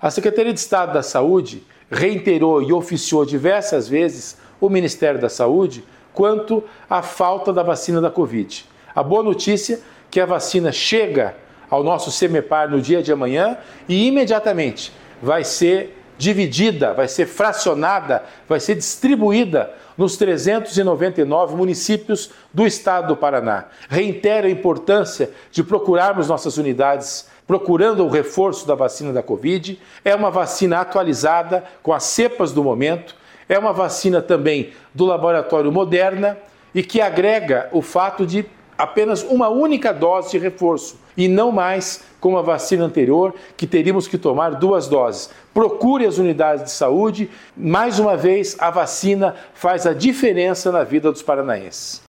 A Secretaria de Estado da Saúde reiterou e oficiou diversas vezes o Ministério da Saúde quanto à falta da vacina da Covid. A boa notícia é que a vacina chega ao nosso CEMEPAR no dia de amanhã e imediatamente vai ser dividida, vai ser fracionada, vai ser distribuída nos 399 municípios do estado do Paraná. Reitero a importância de procurarmos nossas unidades procurando o reforço da vacina da Covid. É uma vacina atualizada com as cepas do momento, é uma vacina também do laboratório Moderna e que agrega o fato de apenas uma única dose de reforço e não mais como a vacina anterior, que teríamos que tomar 2 doses. Procure as unidades de saúde. Mais uma vez, a vacina faz a diferença na vida dos paranaenses.